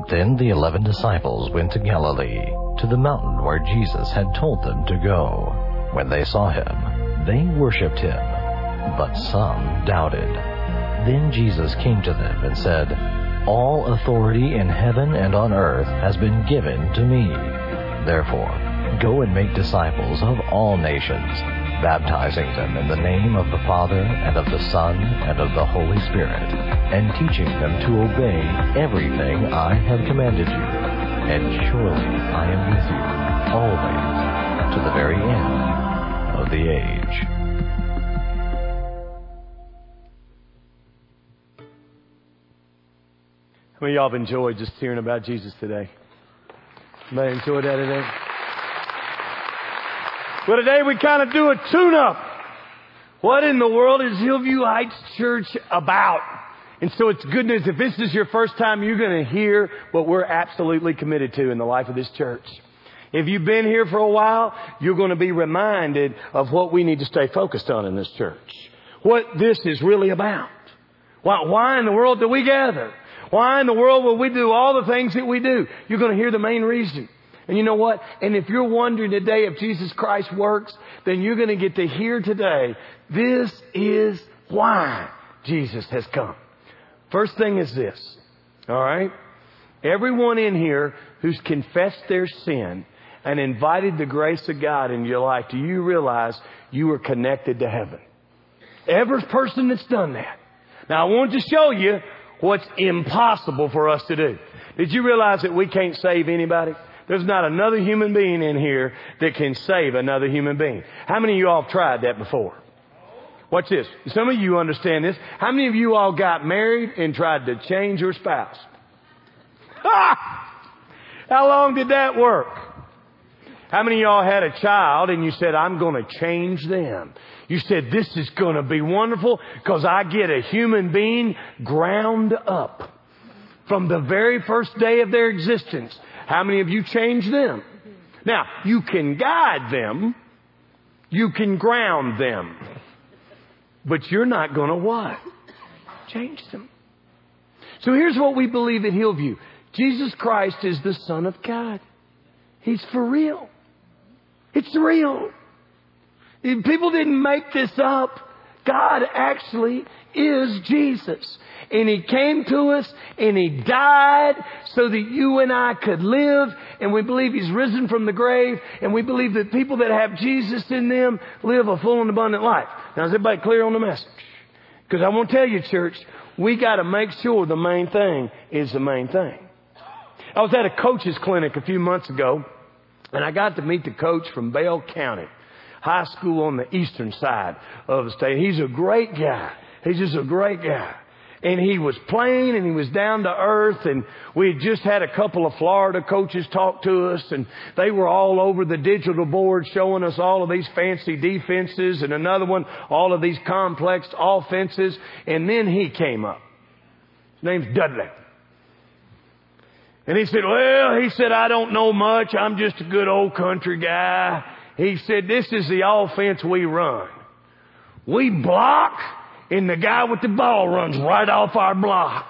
Then the 11 disciples went to Galilee, to the mountain where Jesus had told them to go. When they saw him, they worshipped him, but some doubted. Then Jesus came to them and said, "All authority in heaven and on earth has been given to me. Therefore, go and make disciples of all nations, baptizing them in the name of the Father and of the Son and of the Holy Spirit, and teaching them to obey everything I have commanded you. And surely I am with you always to the very end of the age." How many of y'all have enjoyed just hearing about Jesus today? Anybody enjoyed that today? Well, today we kind of do a tune-up. What in the world is Hillview Heights Church about? And so it's good news. If this is your first time, you're going to hear what we're absolutely committed to in the life of this church. If you've been here for a while, you're going to be reminded of what we need to stay focused on in this church. What this is really about. Why in the world do we gather? Why in the world will we do all the things that we do? You're going to hear the main reason. And you know what? And if you're wondering today if Jesus Christ works, then you're going to get to hear today, this is why Jesus has come. First thing is this. All right? Everyone in here who's confessed their sin and invited the grace of God in your life, do you realize you are connected to heaven? Every person that's done that. Now, I want to show you what's impossible for us to do. Did you realize that we can't save anybody? There's not another human being in here that can save another human being. How many of you all have tried that before? Watch this. Some of you understand this. How many of you all got married and tried to change your spouse? How long did that work? How many of y'all had a child and you said, "I'm going to change them"? You said, "This is going to be wonderful because I get a human being ground up from the very first day of their existence." How many of you changed them? Now, you can guide them. You can ground them. But you're not going to what? Change them. So here's what we believe at Hillview. Jesus Christ is the Son of God. He's for real. It's real. People didn't make this up. God actually is Jesus. And He came to us and He died so that you and I could live. And we believe He's risen from the grave. And we believe that people that have Jesus in them live a full and abundant life. Now, is everybody clear on the message? Because I want to tell you, church, we got to make sure the main thing is the main thing. I was at a coach's clinic a few months ago, and I got to meet the coach from Bell County High School on the eastern side of the state. He's a great guy. He's just a great guy. And he was plain and he was down to earth. And we had just had a couple of Florida coaches talk to us. And they were all over the digital board showing us all of these fancy defenses. And another one, all of these complex offenses. And then he came up. His name's Dudley. And he said, I don't know much. I'm just a good old country guy. He said, this is the offense we run. We block, and the guy with the ball runs right off our block.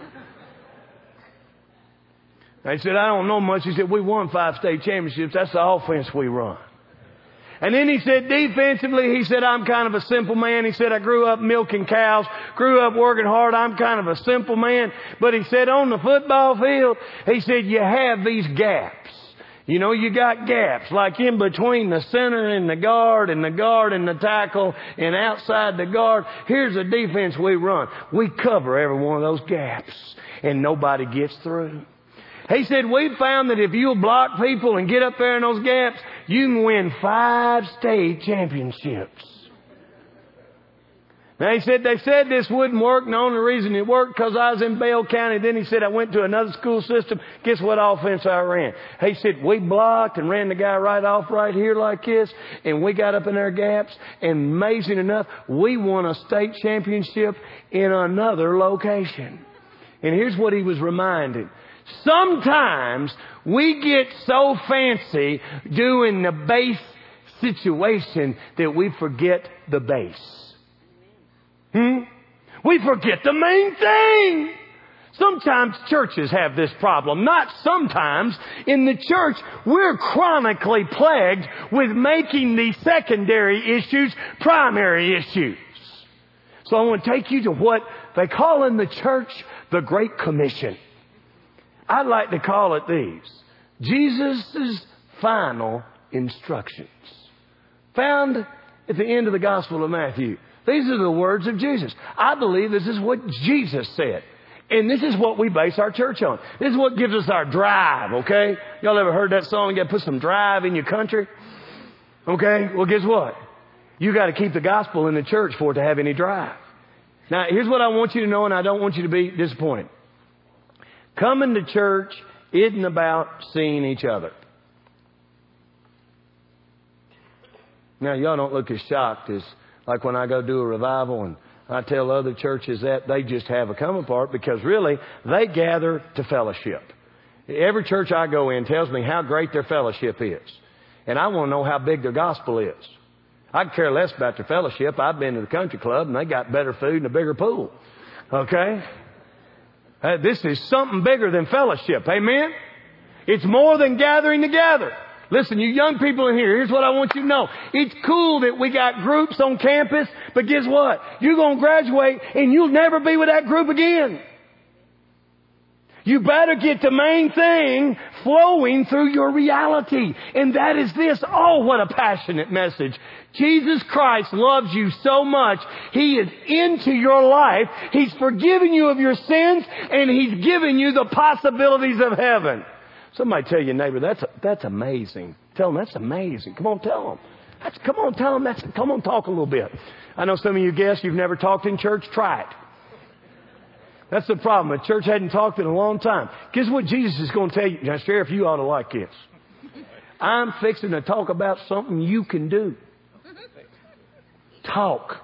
I said, I don't know much. He said, we won 5 state championships. That's the offense we run. And then he said, defensively, he said, I'm kind of a simple man. He said, I grew up milking cows, grew up working hard. I'm kind of a simple man. But he said, on the football field, he said, you have these gaps. You know, you got gaps like in between the center and the guard and the tackle and outside the guard. Here's a defense we run. We cover every one of those gaps and nobody gets through. He said, we found that if you'll block people and get up there in those gaps, you can win 5 state championships. Now, he said, they said this wouldn't work, and the only reason it worked because I was in Bell County. Then he said, I went to another school system. Guess what offense I ran? He said, we blocked and ran the guy right off right here like this, and we got up in our gaps, and amazing enough, we won a state championship in another location. And here's what he was reminded. Sometimes we get so fancy doing the base situation that we forget the base. We forget the main thing. Sometimes churches have this problem. Not sometimes. In the church, we're chronically plagued with making the secondary issues primary issues. So I want to take you to what they call in the church the Great Commission. I'd like to call it these: Jesus' final instructions. Found at the end of the Gospel of Matthew. These are the words of Jesus. I believe this is what Jesus said. And this is what we base our church on. This is what gives us our drive, okay? Y'all ever heard that song, you got to put some drive in your country? Okay? Well, guess what? You got to keep the gospel in the church for it to have any drive. Now, here's what I want you to know, and I don't want you to be disappointed. Coming to church isn't about seeing each other. Now, y'all don't look as shocked as like when I go do a revival and I tell other churches that they just have a coming part, because really they gather to fellowship. Every church I go in tells me how great their fellowship is. And I want to know how big their gospel is. I care less about their fellowship. I've been to the country club and they got better food and a bigger pool. Okay? This is something bigger than fellowship. Amen? It's more than gathering together. Listen, you young people in here, here's what I want you to know. It's cool that we got groups on campus, but guess what? You're going to graduate and you'll never be with that group again. You better get the main thing flowing through your reality. And that is this. Oh, what a passionate message. Jesus Christ loves you so much. He is into your life. He's forgiven you of your sins, and He's given you the possibilities of heaven. Somebody tell your neighbor, that's amazing. Tell them that's amazing. Come on, tell them. Come on, tell them come on, talk a little bit. I know some of you guests, you've never talked in church. Try it. That's the problem. The church hadn't talked in a long time. Guess what Jesus is going to tell you? Now, Sheriff, you ought to like this. I'm fixing to talk about something you can do. Talk.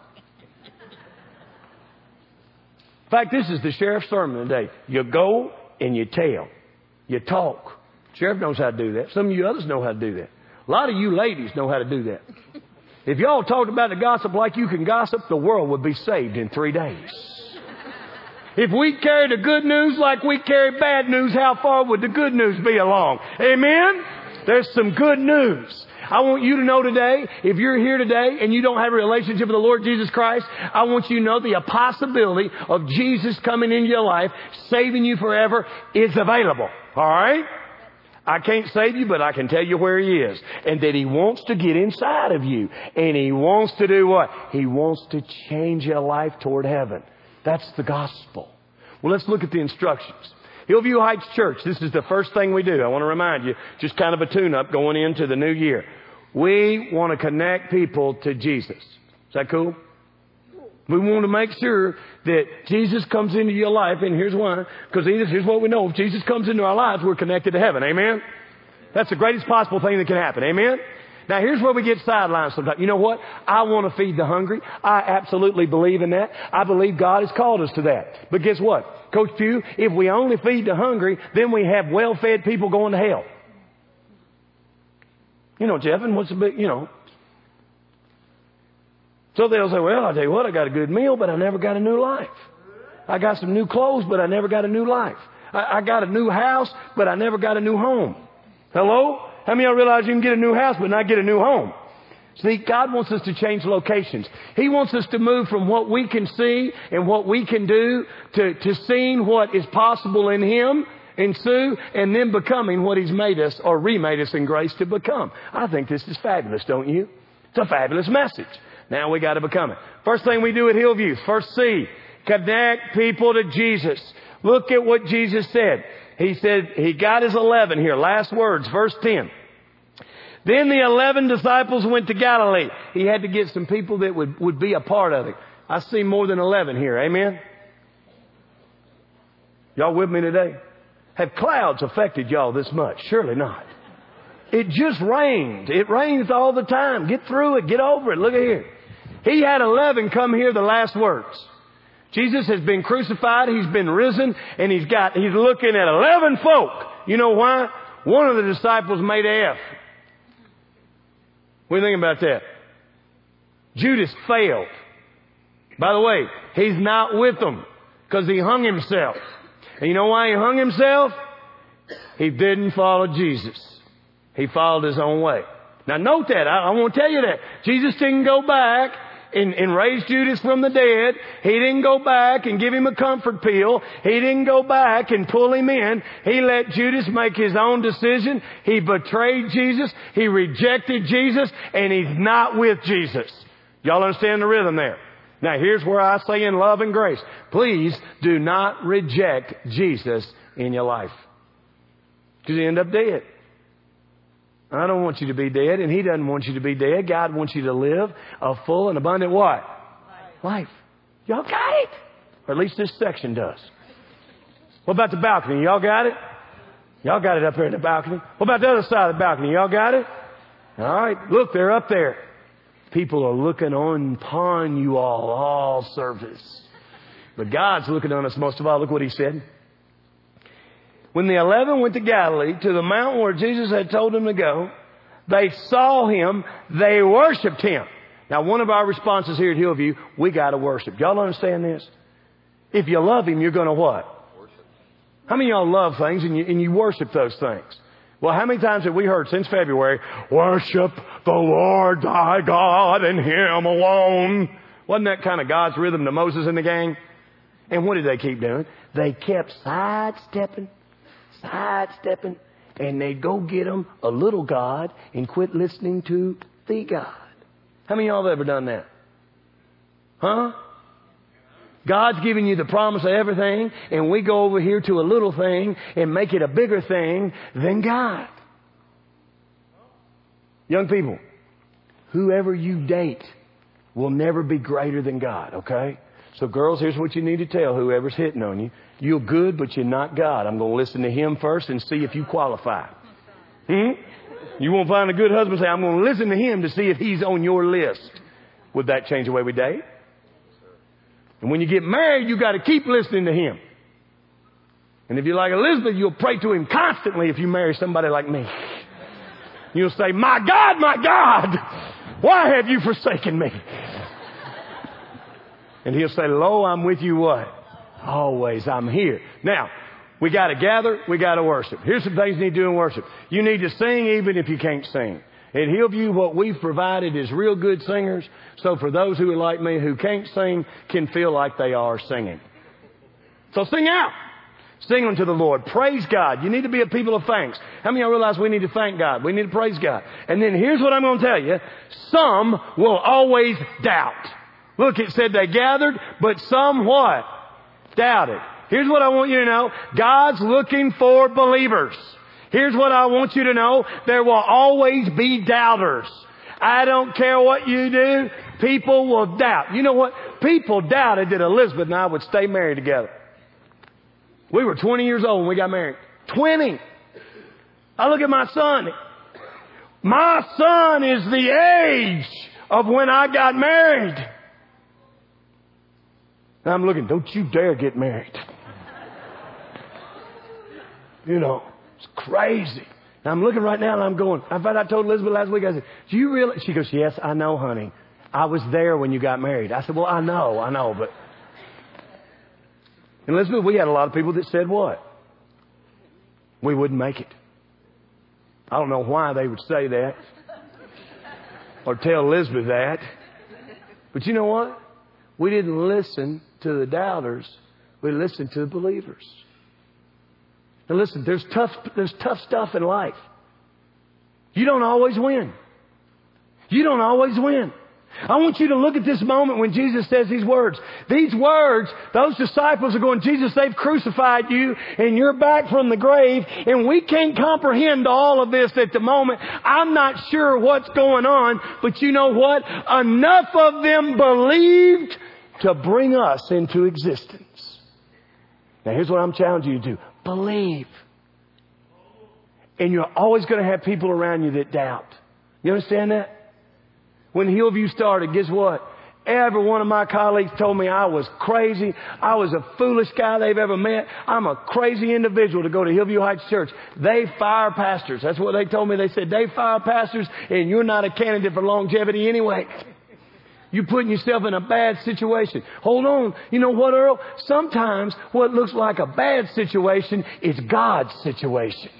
In fact, this is the sheriff's sermon today. You go and you tell. You talk. Sheriff knows how to do that. Some of you others know how to do that. A lot of you ladies know how to do that. If y'all talked about the gossip like you can gossip, the world would be saved in 3 days. If we carried the good news like we carry bad news, how far would the good news be along? Amen? There's some good news. I want you to know today, if you're here today and you don't have a relationship with the Lord Jesus Christ, I want you to know the possibility of Jesus coming into your life, saving you forever, is available. All right? I can't save you, but I can tell you where He is. And that He wants to get inside of you. And He wants to do what? He wants to change your life toward heaven. That's the gospel. Well, let's look at the instructions. Hillview Heights Church, this is the first thing we do. I want to remind you, just kind of a tune-up going into the new year. We want to connect people to Jesus. Is that cool? We want to make sure that Jesus comes into your life, and here's why. Because here's what we know. If Jesus comes into our lives, we're connected to heaven. Amen? That's the greatest possible thing that can happen. Amen? Now, here's where we get sidelined sometimes. You know what? I want to feed the hungry. I absolutely believe in that. I believe God has called us to that. But guess what? Coach Pugh, if we only feed the hungry, then we have well-fed people going to hell. You know, Jeff, and what's the big, So they'll say, well, I'll tell you what, I got a good meal, but I never got a new life. I got some new clothes, but I never got a new life. I got a new house, but I never got a new home. Hello? How many of y'all realize you can get a new house but not get a new home? See, God wants us to change locations. He wants us to move from what we can see and what we can do to seeing what is possible in Him and Sue, and then becoming what He's made us or remade us in grace to become. I think this is fabulous, don't you? It's a fabulous message. Now we got to become it. First thing we do at Hillview, first C, connect people to Jesus. Look at what Jesus said. He said, He got His 11 here. Last words, verse 10. Then the 11 disciples went to Galilee. He had to get some people that would be a part of it. I see more than 11 here. Amen? Y'all with me today? Have clouds affected y'all this much? Surely not. It just rained. It rains all the time. Get through it. Get over it. Look at here. He had 11 come hear the last words. Jesus has been crucified. He's been risen. And he's looking at 11 folk. You know why? One of the disciples made a F. What do you think about that? Judas failed. By the way, he's not with them because he hung himself. And you know why he hung himself? He didn't follow Jesus. He followed his own way. Now note that. I want to tell you that. Jesus didn't go back and raise Judas from the dead. He didn't go back and give him a comfort pill. He didn't go back and pull him in. He let Judas make his own decision. He betrayed Jesus. He rejected Jesus. And he's not with Jesus. Y'all understand the rhythm there? Now here's where I say in love and grace, please do not reject Jesus in your life. Because you end up dead. I don't want you to be dead, and He doesn't want you to be dead. God wants you to live a full and abundant what? Life. Y'all got it? Or at least this section does. What about the balcony? Y'all got it? Y'all got it up there in the balcony. What about the other side of the balcony? Y'all got it? All right. Look, they're up there. People are looking upon you all service. But God's looking on us most of all. Look what He said. When the 11 went to Galilee, to the mountain where Jesus had told them to go, they saw Him, they worshiped Him. Now, one of our responses here at Hillview, we got to worship. Y'all understand this? If you love Him, you're going to what? Worship. How many of y'all love things and you worship those things? Well, how many times have we heard since February, worship the Lord thy God and Him alone? Wasn't that kind of God's rhythm to Moses and the gang? And what did they keep doing? They kept sidestepping, and they'd go get them a little God and quit listening to the God. How many of y'all have ever done that? Huh? God's giving you the promise of everything, and we go over here to a little thing and make it a bigger thing than God. Young people, whoever you date will never be greater than God, okay? So girls, here's what you need to tell whoever's hitting on you. You're good, but you're not God. I'm going to listen to him first and see if you qualify. You won't find a good husband say, I'm going to listen to him to see if he's on your list. Would that change the way we date? And when you get married, you got to keep listening to him. And if you're like Elizabeth, you'll pray to him constantly if you marry somebody like me. You'll say, my God, why have you forsaken me? And he'll say, lo, I'm with you what? Always, I'm here. Now, we got to gather, we got to worship. Here's some things you need to do in worship. You need to sing even if you can't sing. At Hillview, what we've provided is real good singers. So for those who are like me who can't sing, can feel like they are singing. So sing out. Sing unto the Lord. Praise God. You need to be a people of thanks. How many of y'all realize we need to thank God? We need to praise God. And then here's what I'm going to tell you. Some will always doubt. Look, it said they gathered, but some what? Doubted. Here's what I want you to know. God's looking for believers. Here's what I want you to know. There will always be doubters. I don't care what you do. People will doubt. You know what? People doubted that Elizabeth and I would stay married together. We were 20 years old when we got married. 20. I look at my son. My son is the age of when I got married. And I'm looking, don't you dare get married. You know. It's crazy. And I'm looking right now and I'm going, in fact, I told Elizabeth last week, I said, do you realize? She goes, yes, I know, honey. I was there when you got married. I said, well, I know, but. And Elizabeth, we had a lot of people that said what? We wouldn't make it. I don't know why they would say that or tell Elizabeth that. But you know what? We didn't listen to the doubters. We listened to the believers. Now listen, there's tough stuff in life. You don't always win. You don't always win. I want you to look at this moment when Jesus says these words. These words, those disciples are going, Jesus, they've crucified you and you're back from the grave and we can't comprehend all of this at the moment. I'm not sure what's going on, but you know what? Enough of them believed to bring us into existence. Now here's what I'm challenging you to do. Believe. And you're always going to have people around you that doubt. You understand that? When Hillview started, guess what? Every one of my colleagues told me I was crazy. I was a foolish guy they've ever met. I'm a crazy individual to go to Hillview Heights Church. They fire pastors. That's what they told me. They said, they fire pastors and you're not a candidate for longevity anyway. You're putting yourself in a bad situation. Hold on. You know what, Earl? Sometimes what looks like a bad situation is God's situation.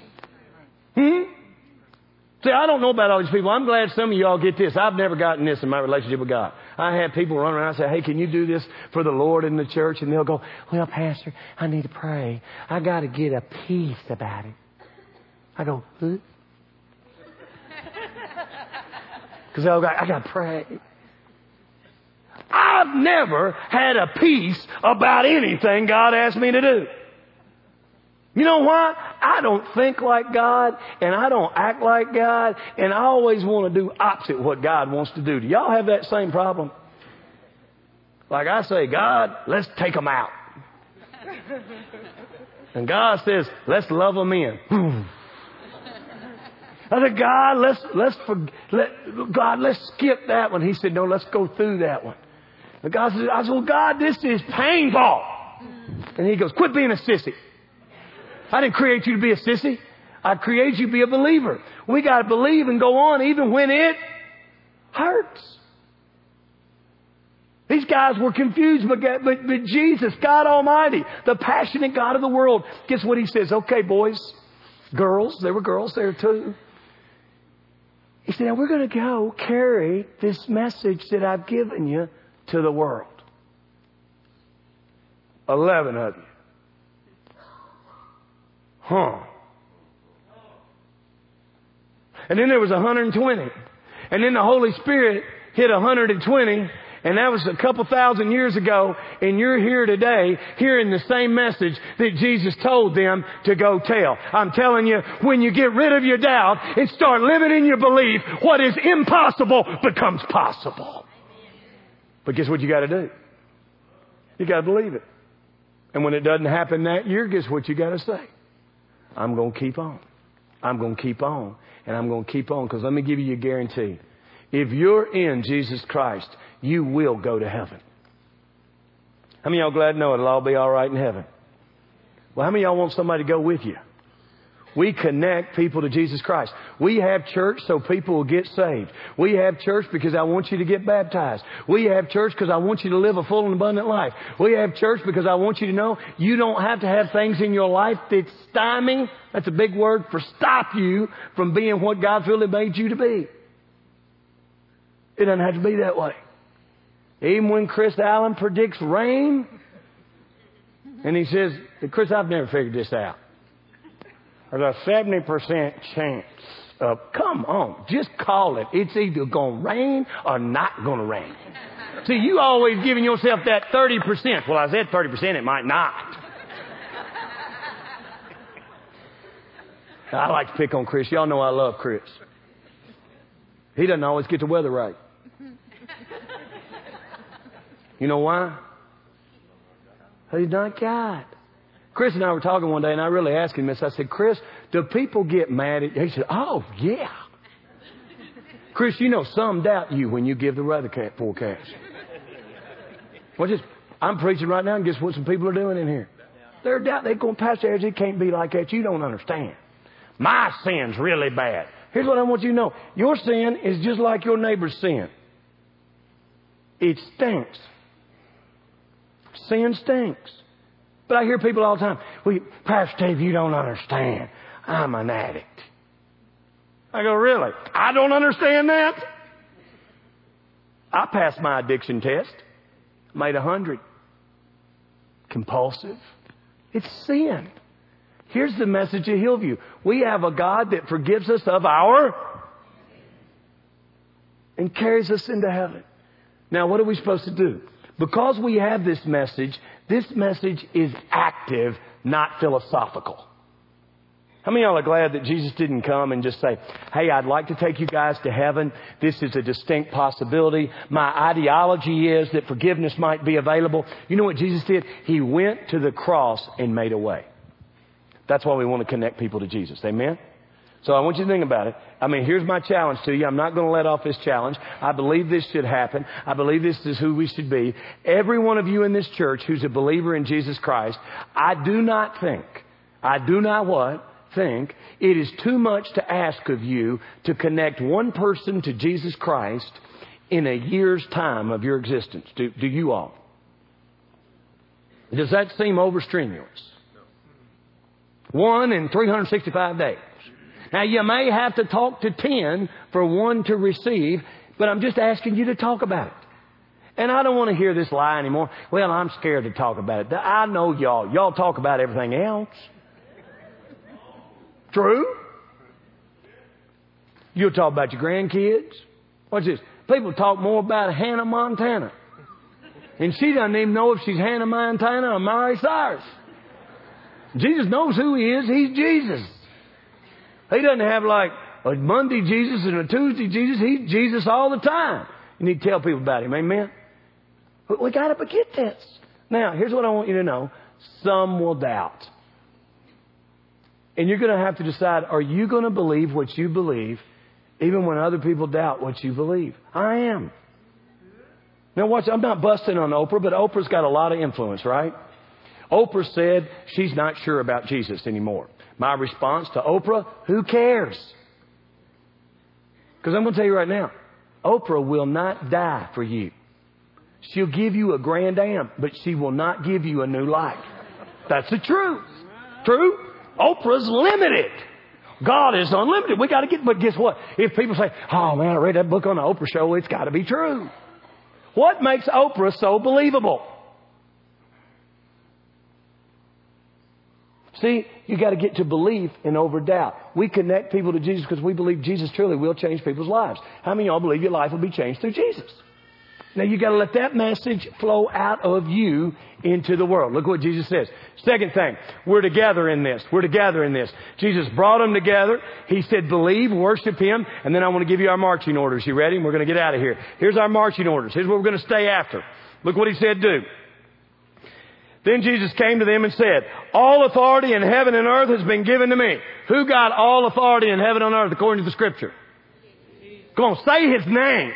See, I don't know about all these people. I'm glad some of y'all get this. I've never gotten this in my relationship with God. I have people run around and say, hey, can you do this for the Lord in the church? And they'll go, well, Pastor, I need to pray. I got to get a peace about it. I go, huh? Because I got to pray. I've never had a peace about anything God asked me to do. You know why? I don't think like God, and I don't act like God, and I always want to do opposite what God wants to do. Do y'all have that same problem? Like I say, God, let's take them out. And God says, let's love them in. I said, God, let's skip that one. He said, no, let's go through that one. And God said, I said, well, God, this is painful. And He goes, quit being a sissy. I didn't create you to be a sissy. I created you to be a believer. We got to believe and go on even when it hurts. These guys were confused, but Jesus, God Almighty, the passionate God of the world, guess what He says? Okay, boys, girls, there were girls there too. He said, now we're going to go carry this message that I've given you to the world. 11 of you. And then there was 120. And then the Holy Spirit hit 120. And that was a couple thousand years ago. And you're here today hearing the same message that Jesus told them to go tell. I'm telling you, when you get rid of your doubt and start living in your belief, what is impossible becomes possible. But guess what you got to do? You got to believe it. And when it doesn't happen that year, guess what you got to say? I'm going to keep on. I'm going to keep on. And I'm going to keep on. Because let me give you a guarantee. If you're in Jesus Christ, you will go to heaven. How many of y'all glad to know it'll all be all right in heaven? Well, how many of y'all want somebody to go with you? We connect people to Jesus Christ. We have church so people will get saved. We have church because I want you to get baptized. We have church because I want you to live a full and abundant life. We have church because I want you to know you don't have to have things in your life that stymie. That's a big word for stop you from being what God's really made you to be. It doesn't have to be that way. Even when Chris Allen predicts rain, and he says, Chris, I've never figured this out. There's a 70% chance of, come on, just call it. It's either going to rain or not going to rain. See, you always giving yourself that 30%. Well, I said 30%, it might not. I like to pick on Chris. Y'all know I love Chris. He doesn't always get the weather right. You know why? He's not God. Chris and I were talking one day, and I really asked him this. I said, Chris, do people get mad at you? He said, oh, yeah. Chris, you know some doubt you when you give the weather forecast. Well, I'm preaching right now, and guess what some people are doing in here? They're doubt. They're going, Pastor Edge, it can't be like that. You don't understand. My sin's really bad. Here's what I want you to know. Your sin is just like your neighbor's sin. It stinks. Sin stinks. But I hear people all the time, well, Pastor Steve, you don't understand. I'm an addict. I go, really? I don't understand that? I passed my addiction test. Made 100. Compulsive. It's sin. Here's the message of Hillview. We have a God that forgives us of our and carries us into heaven. Now, what are we supposed to do? Because we have this message is active, not philosophical. How many of y'all are glad that Jesus didn't come and just say, hey, I'd like to take you guys to heaven. This is a distinct possibility. My ideology is that forgiveness might be available. You know what Jesus did? He went to the cross and made a way. That's why we want to connect people to Jesus. Amen? So I want you to think about it. I mean, here's my challenge to you. I'm not going to let off this challenge. I believe this should happen. I believe this is who we should be. Every one of you in this church who's a believer in Jesus Christ, I do not think it is too much to ask of you to connect one person to Jesus Christ in a year's time of your existence? Do you all? Does that seem overstrenuous? 1 in 365 days. Now, you may have to talk to 10 for one to receive, but I'm just asking you to talk about it. And I don't want to hear this lie anymore. Well, I'm scared to talk about it. I know y'all. Y'all talk about everything else. True? You'll talk about your grandkids. What's this? People talk more about Hannah Montana. And she doesn't even know if she's Hannah Montana or Miley Cyrus. Jesus knows who He is. He's Jesus. He doesn't have like a Monday Jesus and a Tuesday Jesus. He's Jesus all the time. You need to tell people about Him. Amen? But we got to forget this. Now, here's what I want you to know. Some will doubt. And you're going to have to decide, are you going to believe what you believe even when other people doubt what you believe? I am. Now watch, I'm not busting on Oprah, but Oprah's got a lot of influence, right? Oprah said she's not sure about Jesus anymore. My response to Oprah, who cares? Because I'm going to tell you right now, Oprah will not die for you. She'll give you a Grand Am, but she will not give you a new life. That's the truth. True? Oprah's limited. God is unlimited. We got to get, but guess what? If people say, oh man, I read that book on the Oprah show, it's got to be true. What makes Oprah so believable? See, you got to get to belief and over doubt. We connect people to Jesus because we believe Jesus truly will change people's lives. How many of y'all believe your life will be changed through Jesus? Now you got to let that message flow out of you into the world. Look what Jesus says. Second thing, we're together in this. We're together in this. Jesus brought them together. He said, believe, worship Him. And then I want to give you our marching orders. You ready? We're going to get out of here. Here's our marching orders. Here's what we're going to stay after. Look what He said do. Then Jesus came to them and said, all authority in heaven and earth has been given to me. Who got all authority in heaven and earth according to the Scripture? Come on, say His name.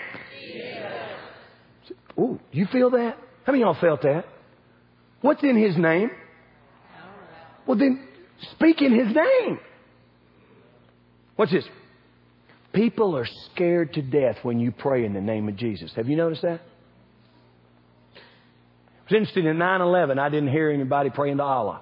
Ooh, you feel that? How many of y'all felt that? What's in His name? Well, then speak in His name. Watch this. People are scared to death when you pray in the name of Jesus. Have you noticed that? It was interesting, in 9/11, I didn't hear anybody praying to Allah.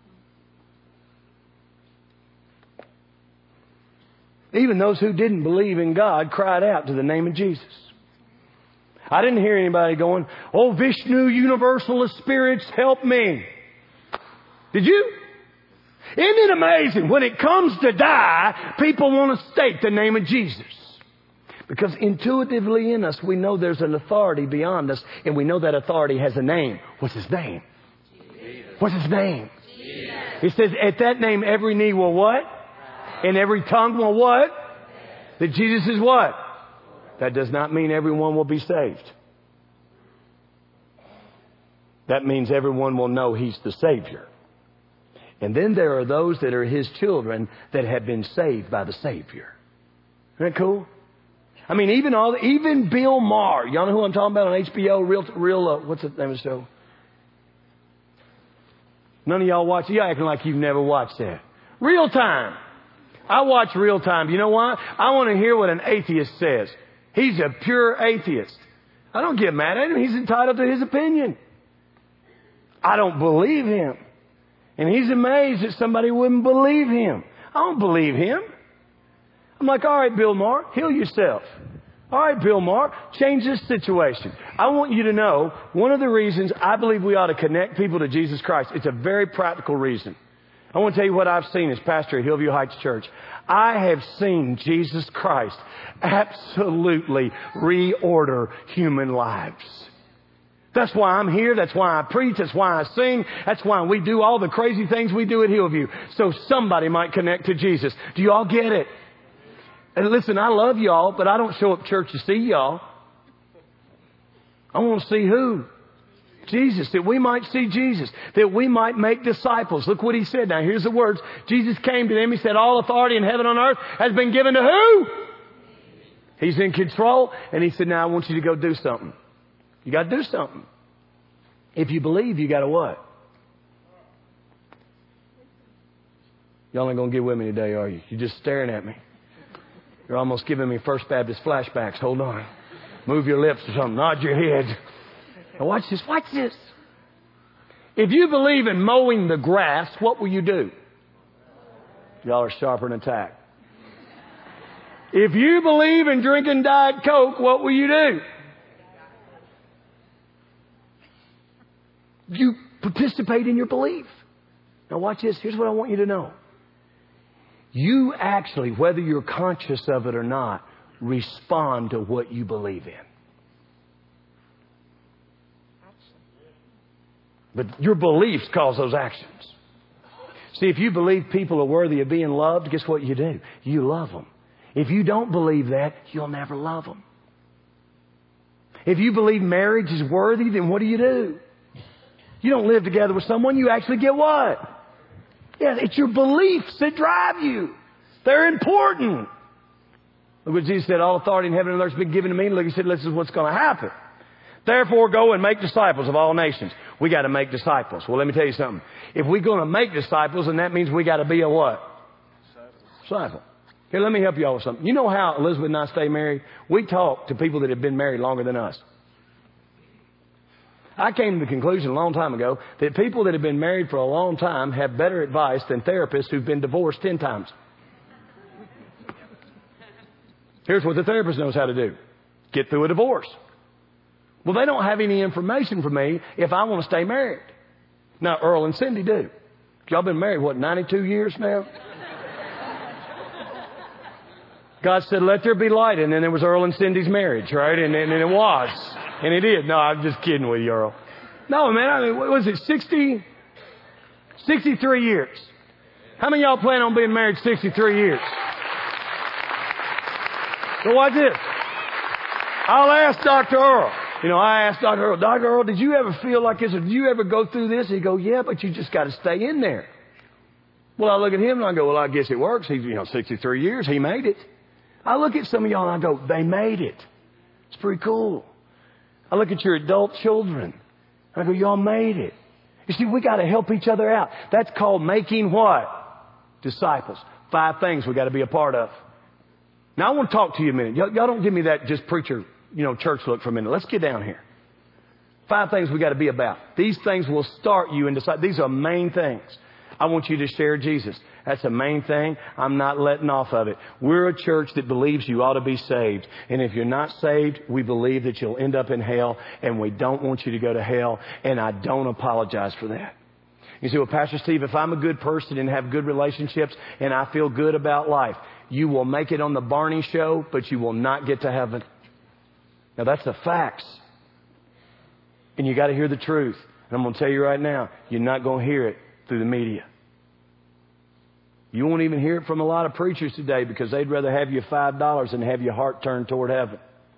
Even those who didn't believe in God cried out to the name of Jesus. I didn't hear anybody going, oh, Vishnu, Universalist spirits, help me. Did you? Isn't it amazing? When it comes to die, people want to state the name of Jesus. Because intuitively in us, we know there's an authority beyond us, and we know that authority has a name. What's His name? Jesus. What's His name? Jesus. It says, at that name, every knee will what? And every tongue will what? That Jesus is what? That does not mean everyone will be saved. That means everyone will know He's the Savior. And then there are those that are His children that have been saved by the Savior. Isn't that cool? I mean, even Bill Maher. Y'all know who I'm talking about on HBO? What's the name of the show? None of y'all watch it. You're acting like you've never watched that. Real Time. I watch Real Time. You know why? I want to hear what an atheist says. He's a pure atheist. I don't get mad at him. He's entitled to his opinion. I don't believe him. And he's amazed that somebody wouldn't believe him. I don't believe him. I'm like, all right, Bill Maher, heal yourself. All right, Bill Maher, change this situation. I want you to know one of the reasons I believe we ought to connect people to Jesus Christ. It's a very practical reason. I want to tell you what I've seen as pastor at Hillview Heights Church. I have seen Jesus Christ absolutely reorder human lives. That's why I'm here. That's why I preach. That's why I sing. That's why we do all the crazy things we do at Hillview. So somebody might connect to Jesus. Do you all get it? And listen, I love y'all, but I don't show up church to see y'all. I want to see who? Jesus, that we might see Jesus, that we might make disciples. Look what He said. Now, here's the words. Jesus came to them. He said, all authority in heaven and on earth has been given to who? He's in control. And He said, now I want you to go do something. You got to do something. If you believe, you got to what? Y'all ain't going to get with me today, are you? You're just staring at me. You're almost giving me First Baptist flashbacks. Hold on. Move your lips or something. Nod your head. Now watch this. Watch this. If you believe in mowing the grass, what will you do? Y'all are sharper than a tack. If you believe in drinking Diet Coke, what will you do? You participate in your belief. Now watch this. Here's what I want you to know. You actually, whether you're conscious of it or not, respond to what you believe in. But your beliefs cause those actions. See, if you believe people are worthy of being loved, guess what you do? You love them. If you don't believe that, you'll never love them. If you believe marriage is worthy, then what do? You don't live together with someone, you actually get what? Yeah, it's your beliefs that drive you. They're important. Look what Jesus said, all authority in heaven and earth has been given to me. Look, he said, this is what's going to happen. Therefore, go and make disciples of all nations. We got to make disciples. Well, let me tell you something. If we're going to make disciples, then that means we got to be a what? Disciple. Here, let me help you all with something. You know how Elizabeth and I stay married? We talk to people that have been married longer than us. I came to the conclusion a long time ago that people that have been married for a long time have better advice than therapists who've been divorced 10 times. Here's what the therapist knows how to do. Get through a divorce. Well, they don't have any information for me if I want to stay married. Now, Earl and Cindy do. Y'all been married, 92 years now? God said, let there be light. And then there was Earl and Cindy's marriage, right? And it was. And it did. No, I'm just kidding with you, Earl. No, man, what was it, 63 years. How many of y'all plan on being married 63 years? So watch this. I'll ask Dr. Earl. I asked Dr. Earl, Dr. Earl, did you ever feel like this? Or did you ever go through this? He'd go, yeah, but you just got to stay in there. Well, I look at him and I go, well, I guess it works. He's, 63 years. He made it. I look at some of y'all and I go, they made it. It's pretty cool. I look at your adult children. I go, y'all made it. You see, we got to help each other out. That's called making what? Disciples. 5 things we got to be a part of. Now, I want to talk to you a minute. Y'all don't give me that just preacher, church look for a minute. Let's get down here. 5 things we got to be about. These things will start you in disciple. These are main things. I want you to share Jesus. That's the main thing. I'm not letting off of it. We're a church that believes you ought to be saved. And if you're not saved, we believe that you'll end up in hell. And we don't want you to go to hell. And I don't apologize for that. You say, well, Pastor Steve, if I'm a good person and have good relationships and I feel good about life, you will make it on the Barney show, but you will not get to heaven. Now, that's the facts. And you got to hear the truth. And I'm going to tell you right now, you're not going to hear it through the media. You won't even hear it from a lot of preachers today because they'd rather have you $5 than have your heart turned toward heaven.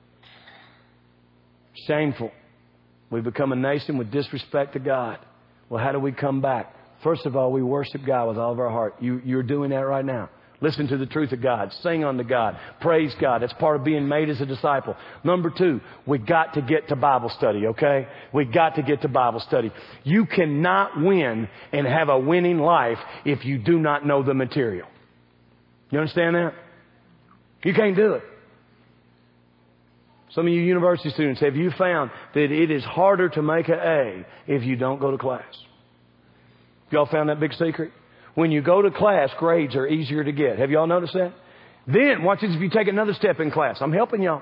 Shameful. We've become a nation with disrespect to God. Well, how do we come back? First of all, we worship God with all of our heart. You're doing that right now. Listen to the truth of God. Sing unto God. Praise God. That's part of being made as a disciple. Number 2, we got to get to Bible study, okay? We got to get to Bible study. You cannot win and have a winning life if you do not know the material. You understand that? You can't do it. Some of you university students, have you found that it is harder to make an A if you don't go to class? Y'all found that big secret? When you go to class, grades are easier to get. Have y'all noticed that? Then, watch this if you take another step in class. I'm helping y'all.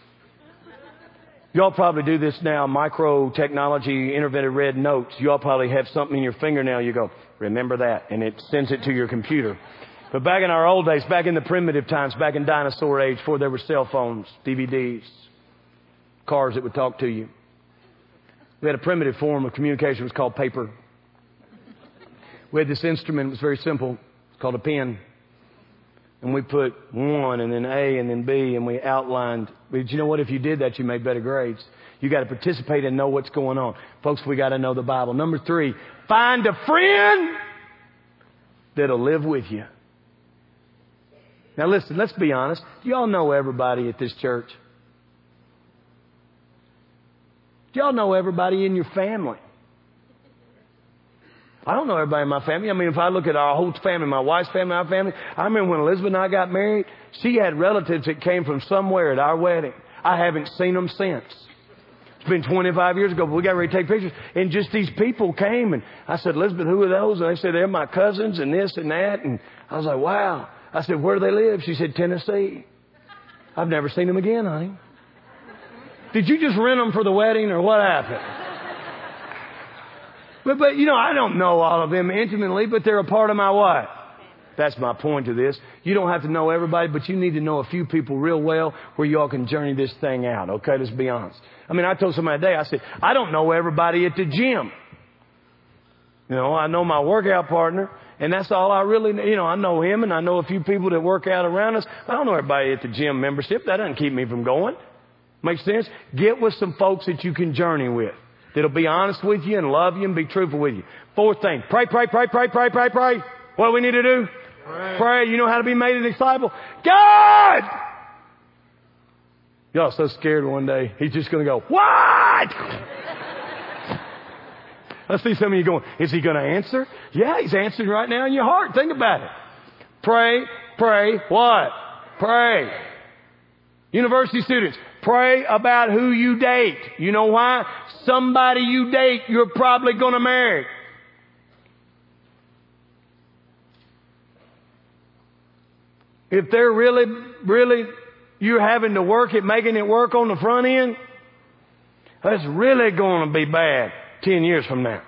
Y'all probably do this now, micro technology, innovative red notes. Y'all probably have something in your fingernail. You go, remember that. And it sends it to your computer. But back in our old days, back in the primitive times, back in dinosaur age, before there were cell phones, DVDs, cars that would talk to you, we had a primitive form of communication. It was called paper. We had this instrument. It was very simple. It's called a pen. And we put 1 and then A and then B and we outlined. But you know what? If you did that, you made better grades. You got to participate and know what's going on. Folks, we got to know the Bible. Number 3, find a friend that'll live with you. Now listen, let's be honest. Do y'all know everybody at this church? Do y'all know everybody in your family? I don't know everybody in my family. I mean, if I look at our whole family, my wife's family, our family, I remember when Elizabeth and I got married, she had relatives that came from somewhere at our wedding. I haven't seen them since. It's been 25 years ago, but we got ready to take pictures. And just these people came, and I said, Elizabeth, who are those? And they said, they're my cousins and this and that. And I was like, wow. I said, where do they live? She said, Tennessee. I've never seen them again, honey. Did you just rent them for the wedding or what happened? But you know, I don't know all of them intimately, but they're a part of my what? That's my point to this. You don't have to know everybody, but you need to know a few people real well where you all can journey this thing out. Okay, let's be honest. I mean, I told somebody today, I said, I don't know everybody at the gym. You know, I know my workout partner, and that's all I really know. You know, I know him, and I know a few people that work out around us. But I don't know everybody at the gym membership. That doesn't keep me from going. Makes sense? Get with some folks that you can journey with, that'll be honest with you and love you and be truthful with you. Fourth thing, pray. What do we need to do? Pray. You know how to be made a disciple? God! Y'all so scared one day. He's just going to go, what? I see some of you going, is he going to answer? Yeah, he's answering right now in your heart. Think about it. Pray. What? Pray. University students, pray about who you date. You know why? Somebody you date, you're probably going to marry. If they're really, you're having to work at making it work on the front end, that's really going to be bad 10 years from now.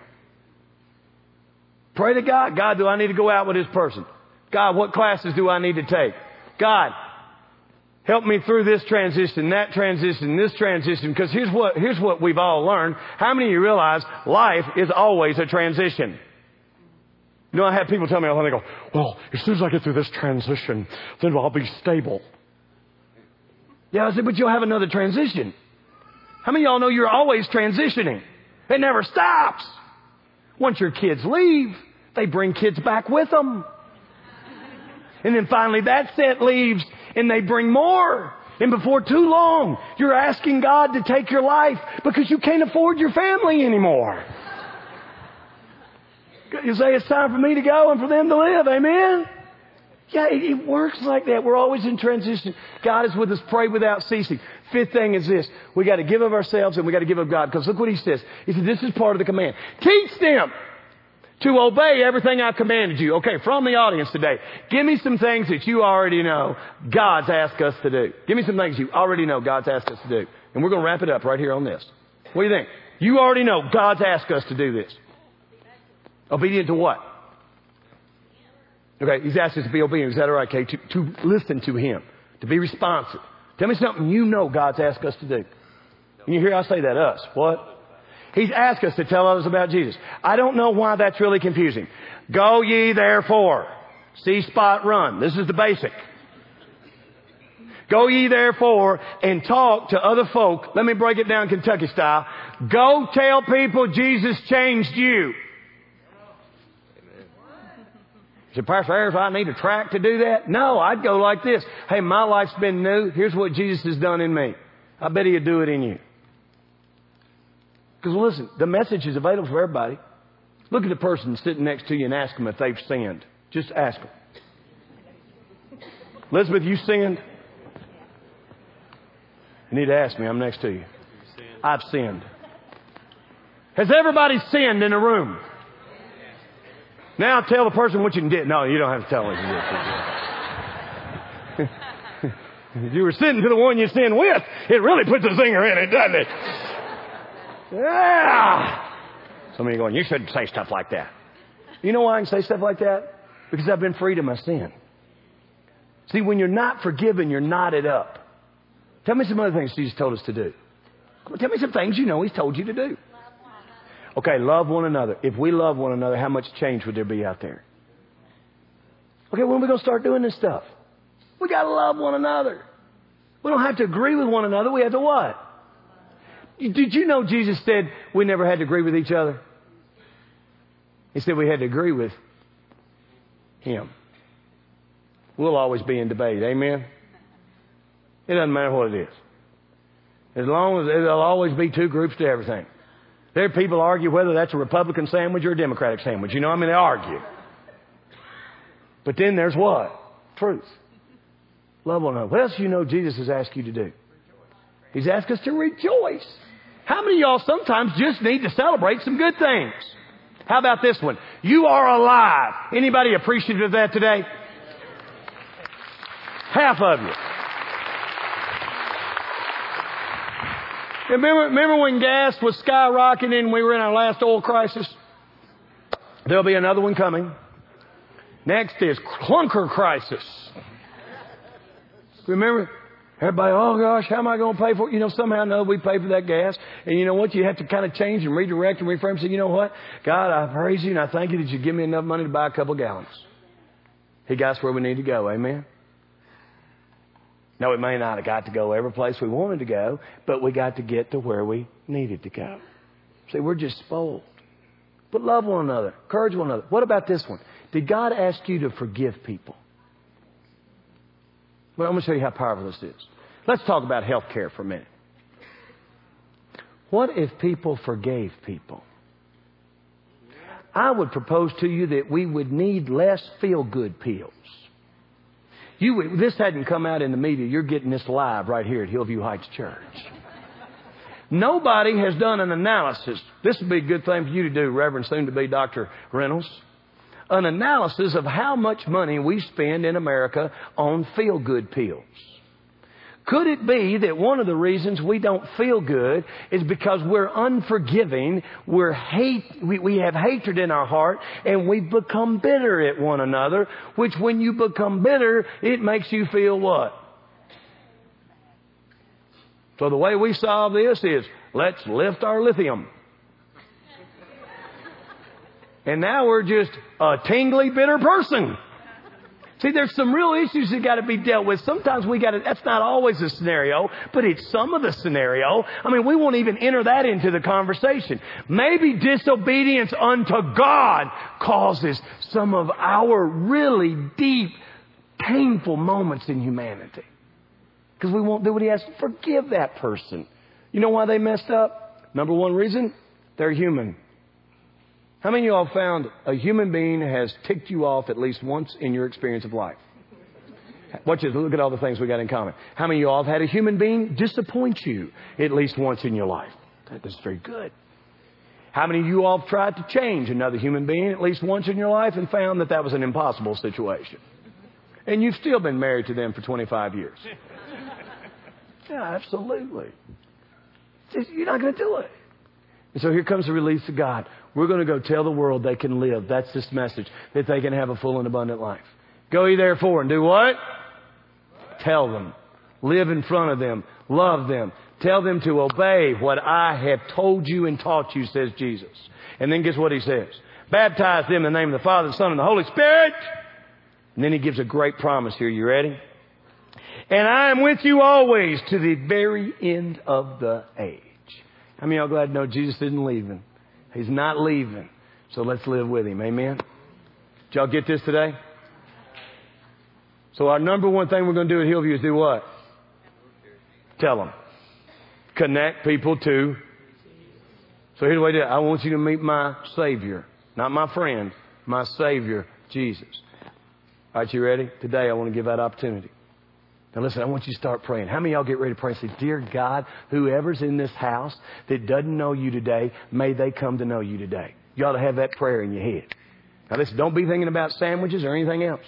Pray to God. God, do I need to go out with this person? God, what classes do I need to take? God, help me through this transition, that transition, this transition. Because here's what we've all learned. How many of you realize life is always a transition? You know, I have people tell me all the time, they go, well, as soon as I get through this transition, then I'll be stable. Yeah, I said, but you'll have another transition. How many of y'all know you're always transitioning? It never stops. Once your kids leave, they bring kids back with them. And then finally that set leaves and they bring more. And before too long, you're asking God to take your life because you can't afford your family anymore. You say, it's time for me to go and for them to live. Amen? Yeah, it works like that. We're always in transition. God is with us. Pray without ceasing. Fifth thing is this. We got to give of ourselves and we got to give of God. Because look what he says. He said, this is part of the command. Teach them to obey everything I've commanded you. Okay, from the audience today, give me some things that you already know God's asked us to do. Give me some things you already know God's asked us to do. And we're going to wrap it up right here on this. What do you think? You already know God's asked us to do this. Obedient to what? Okay, he's asked us to be obedient. Is that all right, Kay? To listen to him. To be responsive. Tell me something you know God's asked us to do. And you hear I say that, us. What? He's asked us to tell others about Jesus. I don't know why that's really confusing. Go ye therefore. See, spot, run. This is the basic. Go ye therefore and talk to other folk. Let me break it down Kentucky style. Go tell people Jesus changed you. You say, Pastor Ayers, I need a track to do that? No, I'd go like this. Hey, my life's been new. Here's what Jesus has done in me. I bet he'll do it in you. Because listen, the message is available for everybody. Look at the person sitting next to you and ask them if they've sinned. Just ask them. Elizabeth, you sinned? You need to ask me. I'm next to you. I've sinned. Has everybody sinned in the room? Now tell the person what you did. No, you don't have to tell them what you did. If you were sitting to the one you sinned with, it really puts a zinger in it, doesn't it? Yeah. Some of you are going, you shouldn't say stuff like that. You know why I can say stuff like that? Because I've been freed of my sin. See, when you're not forgiven, you're knotted up. Tell me some other things Jesus told us to do. Tell me some things you know he's told you to do. Okay, love one another. If we love one another, how much change would there be out there? Okay, when are we going to start doing this stuff? We got to love one another. We don't have to agree with one another. We have to what? Did you know Jesus said we never had to agree with each other? He said we had to agree with him. We'll always be in debate. Amen? It doesn't matter what it is. As long as there'll always be two groups to everything. There are people argue whether that's a Republican sandwich or a Democratic sandwich. You know, I mean, they argue. But then there's what? Truth. Love one another. What else do you know Jesus has asked you to do? He's asked us to rejoice. How many of y'all sometimes just need to celebrate some good things? How about this one? You are alive. Anybody appreciative of that today? Half of you. Remember when gas was skyrocketing and we were in our last oil crisis? There'll be another one coming. Next is clunker crisis. Remember? Everybody, oh gosh, how am I going to pay for it? You know, somehow or another we pay for that gas. And you know what? You have to kind of change and redirect and reframe and say, you know what? God, I praise you and I thank you that you give me enough money to buy a couple gallons. He got us where we need to go. Amen? No, it may not have got to go every place we wanted to go, but we got to get to where we needed to go. See, we're just spoiled. But love one another. Encourage one another. What about this one? Did God ask you to forgive people? Well, I'm going to show you how powerful this is. Let's talk about health care for a minute. What if people forgave people? I would propose to you that we would need less feel-good pills. This hadn't come out in the media. You're getting this live right here at Hillview Heights Church. Nobody has done an analysis. This would be a good thing for you to do, Reverend soon-to-be Dr. Reynolds. An analysis of how much money we spend in America on feel-good pills. Could it be that one of the reasons we don't feel good is because we're unforgiving, we have hatred in our heart, and we become bitter at one another, which when you become bitter, it makes you feel what? So the way we solve this is, let's lift our lithium. And now we're just a tingly, bitter person. See, there's some real issues that got to be dealt with. Sometimes that's not always the scenario, but it's some of the scenario. I mean, we won't even enter that into the conversation. Maybe disobedience unto God causes some of our really deep, painful moments in humanity. Because we won't do what He has to forgive that person. You know why they messed up? Number one reason, they're human. How many of you all found a human being has ticked you off at least once in your experience of life? Watch this. Look at all the things we got in common. How many of you all have had a human being disappoint you at least once in your life? That's very good. How many of you all have tried to change another human being at least once in your life and found that was an impossible situation? And you've still been married to them for 25 years. Yeah, absolutely. You're not going to do it. And so here comes the release of God. We're going to go tell the world they can live. That's this message, that they can have a full and abundant life. Go ye therefore and do what? Tell them. Live in front of them. Love them. Tell them to obey what I have told you and taught you, says Jesus. And then guess what He says? Baptize them in the name of the Father, the Son, and the Holy Spirit. And then He gives a great promise here. You ready? And I am with you always to the very end of the age. How many of y'all glad to know Jesus isn't leaving? He's not leaving. So let's live with Him. Amen? Did y'all get this today? So our number one thing we're going to do at Hillview is do what? Tell them. Connect people to. So here's the way to do it. I want you to meet my Savior. Not my friend. My Savior, Jesus. All right, you ready? Today I want to give that opportunity. Now listen, I want you to start praying. How many of y'all get ready to pray and say, Dear God, whoever's in this house that doesn't know you today, may they come to know you today. You ought to have that prayer in your head. Now listen, don't be thinking about sandwiches or anything else.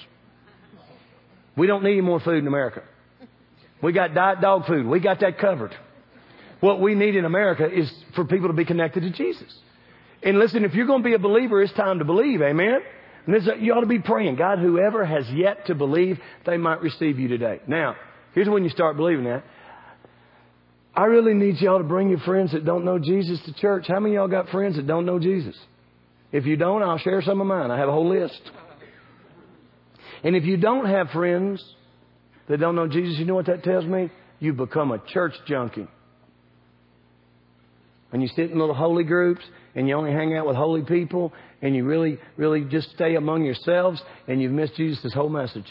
We don't need any more food in America. We got diet dog food. We got that covered. What we need in America is for people to be connected to Jesus. And listen, if you're going to be a believer, it's time to believe. Amen? And you ought to be praying, God, whoever has yet to believe, they might receive you today. Now, here's when you start believing that. I really need y'all to bring your friends that don't know Jesus to church. How many of y'all got friends that don't know Jesus? If you don't, I'll share some of mine. I have a whole list. And if you don't have friends that don't know Jesus, you know what that tells me? You've become a church junkie. And you sit in little holy groups and you only hang out with holy people and you really, really just stay among yourselves and you've missed Jesus' whole message.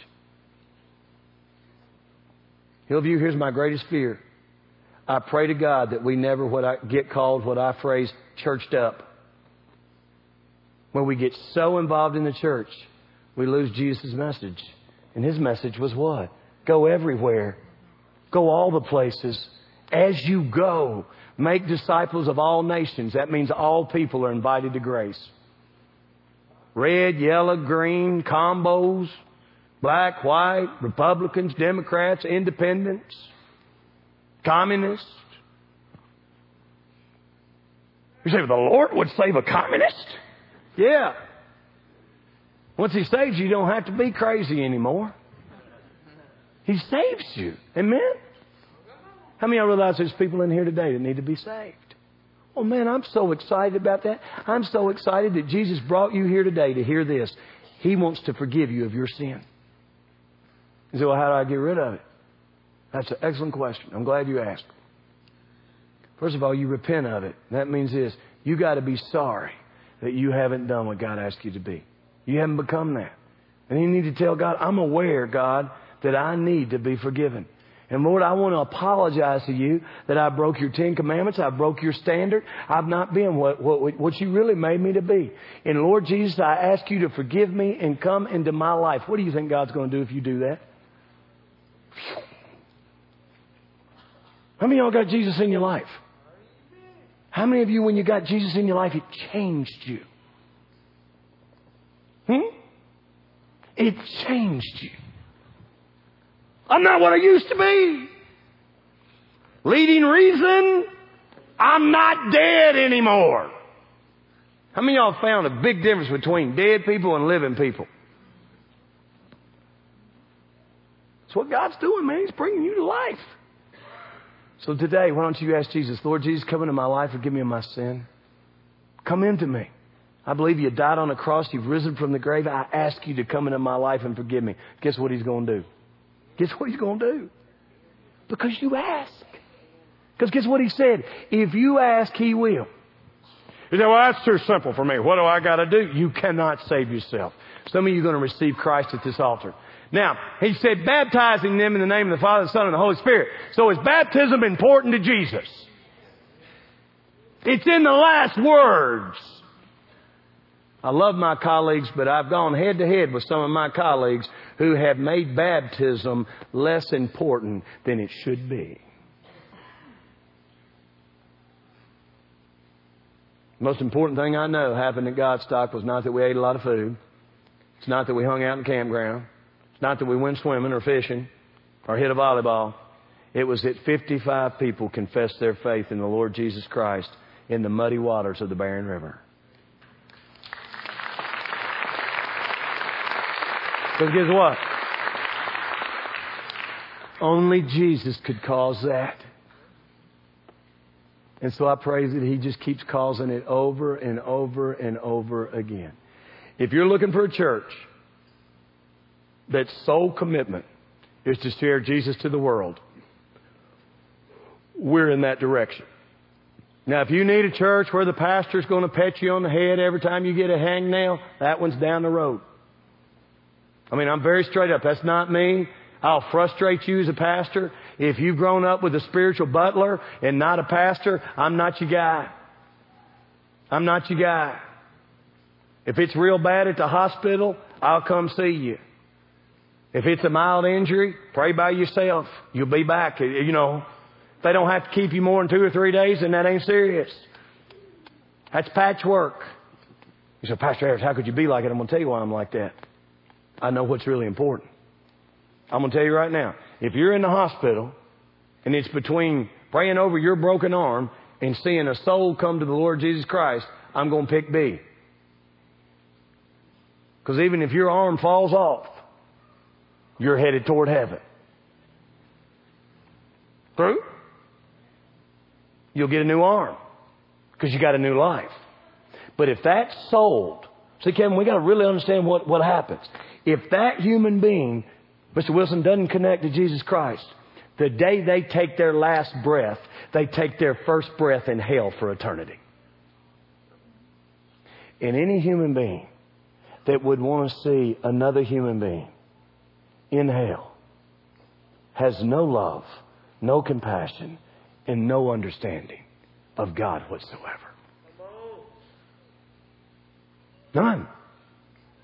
Hillview, here's my greatest fear. I pray to God that we never get called what I phrase churched up. When we get so involved in the church, we lose Jesus' message. And His message was what? Go everywhere. Go all the places As you go, make disciples of all nations. That means all people are invited to grace. Red, yellow, green, combos, black, white, Republicans, Democrats, independents, communists. You say, the Lord would save a communist? Yeah. Once He saves you, you don't have to be crazy anymore. He saves you. Amen? How many of y'all realize there's people in here today that need to be saved? Oh man, I'm so excited about that. I'm so excited that Jesus brought you here today to hear this. He wants to forgive you of your sin. You say, well, how do I get rid of it? That's an excellent question. I'm glad you asked. First of all, you repent of it. That means this. You got to be sorry that you haven't done what God asked you to be. You haven't become that. And you need to tell God, I'm aware, God, that I need to be forgiven. And Lord, I want to apologize to you that I broke your 10 commandments. I broke your standard. I've not been what you really made me to be. And Lord Jesus, I ask you to forgive me and come into my life. What do you think God's going to do if you do that? How many of y'all got Jesus in your life? How many of you, when you got Jesus in your life, it changed you? It changed you. I'm not what I used to be. Leading reason, I'm not dead anymore. How many of y'all found a big difference between dead people and living people? That's what God's doing, man. He's bringing you to life. So today, why don't you ask Jesus, Lord Jesus, come into my life, forgive me of my sin. Come into me. I believe you died on the cross. You've risen from the grave. I ask you to come into my life and forgive me. Guess what He's going to do? Guess what He's going to do? Because you ask. Because guess what He said? If you ask, He will. You say, well, that's too simple for me. What do I got to do? You cannot save yourself. Some of you are going to receive Christ at this altar. Now, He said, baptizing them in the name of the Father, the Son, and the Holy Spirit. So is baptism important to Jesus? It's in the last words. I love my colleagues, but I've gone head to head with some of my colleagues who have made baptism less important than it should be. The most important thing I know happened at Godstock was not that we ate a lot of food. It's not that we hung out in the campground. It's not that we went swimming or fishing or hit a volleyball. It was that 55 people confessed their faith in the Lord Jesus Christ in the muddy waters of the Barren River. Because guess what? Only Jesus could cause that. And so I praise that He just keeps causing it over and over and over again. If you're looking for a church that's sole commitment is to share Jesus to the world, we're in that direction. Now, if you need a church where the pastor's going to pet you on the head every time you get a hangnail, that one's down the road. I mean, I'm very straight up. That's not me. I'll frustrate you as a pastor. If you've grown up with a spiritual butler and not a pastor, I'm not your guy. I'm not your guy. If it's real bad at the hospital, I'll come see you. If it's a mild injury, pray by yourself. You'll be back. You know, if they don't have to keep you more than 2 or 3 days, then that ain't serious. That's patchwork. You say, Pastor Harris, how could you be like it? I'm going to tell you why I'm like that. I know what's really important. I'm going to tell you right now. If you're in the hospital and it's between praying over your broken arm and seeing a soul come to the Lord Jesus Christ, I'm going to pick B. Because even if your arm falls off, you're headed toward heaven. True? You'll get a new arm because you got a new life. But if that's sold, see, Kevin, we got to really understand what happens. If that human being, Mr. Wilson, doesn't connect to Jesus Christ, the day they take their last breath, they take their first breath in hell for eternity. And any human being that would want to see another human being in hell has no love, no compassion, and no understanding of God whatsoever. None.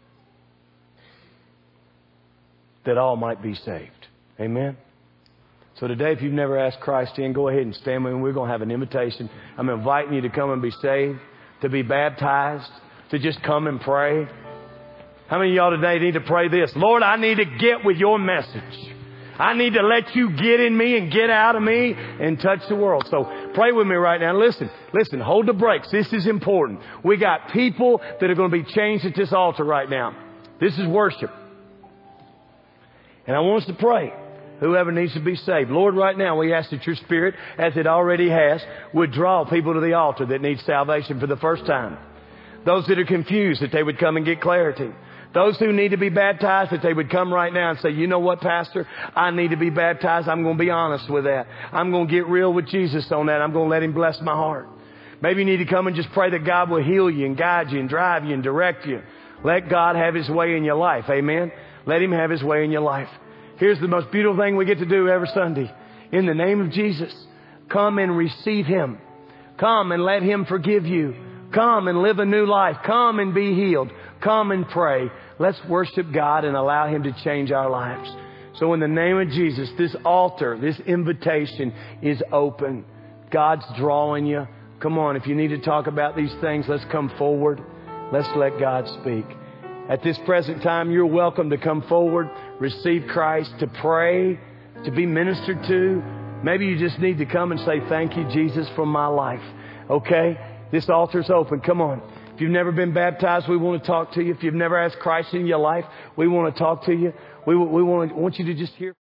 That all might be saved. Amen? So today, if you've never asked Christ in, go ahead and stand with me. We're going to have an invitation. I'm inviting you to come and be saved, to be baptized, to just come and pray. How many of y'all today need to pray this? Lord, I need to get with your message. I need to let you get in me and get out of me and touch the world. So pray with me right now. Listen, hold the brakes. This is important. We got people that are going to be changed at this altar right now. This is worship. And I want us to pray. Whoever needs to be saved. Lord, right now we ask that your Spirit, as it already has, would draw people to the altar that need salvation for the first time. Those that are confused, that they would come and get clarity. Those who need to be baptized, that they would come right now and say, you know what, Pastor? I need to be baptized. I'm going to be honest with that. I'm going to get real with Jesus on that. I'm going to let Him bless my heart. Maybe you need to come and just pray that God will heal you and guide you and drive you and direct you. Let God have His way in your life. Amen. Let Him have His way in your life. Here's the most beautiful thing we get to do every Sunday. In the name of Jesus, come and receive Him. Come and let Him forgive you. Come and live a new life. Come and be healed. Come and pray. Let's worship God and allow Him to change our lives. So in the name of Jesus, this altar, this invitation is open. God's drawing you. Come on, if you need to talk about these things, let's come forward. Let's let God speak. At this present time, you're welcome to come forward, receive Christ, to pray, to be ministered to. Maybe you just need to come and say, thank you, Jesus, for my life. Okay? This altar's open. Come on. If you've never been baptized, we want to talk to you. If you've never asked Christ in your life, we want to talk to you. We want you to just hear.